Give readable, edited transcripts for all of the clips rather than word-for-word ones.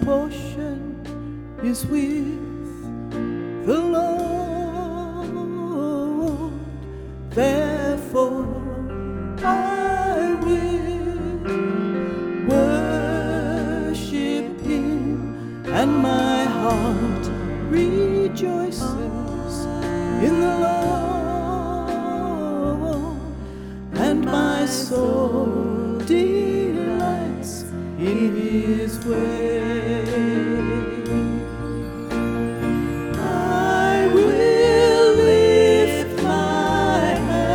portion is with the Lord. Therefore I will worship Him, and my heart rejoices in the Lord, and my soul delights in His way. I will lift my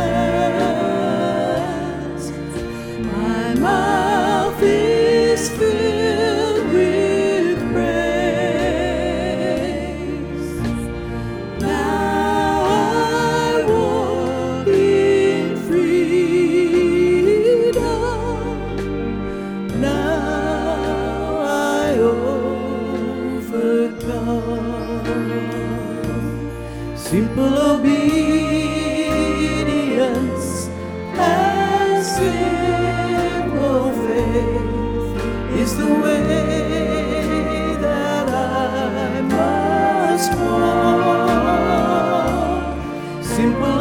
hands, my mouth is filled with praise. Now I walk in freedom. Now I overcome. Simple obedience and simple faith is the way that I must walk. Simple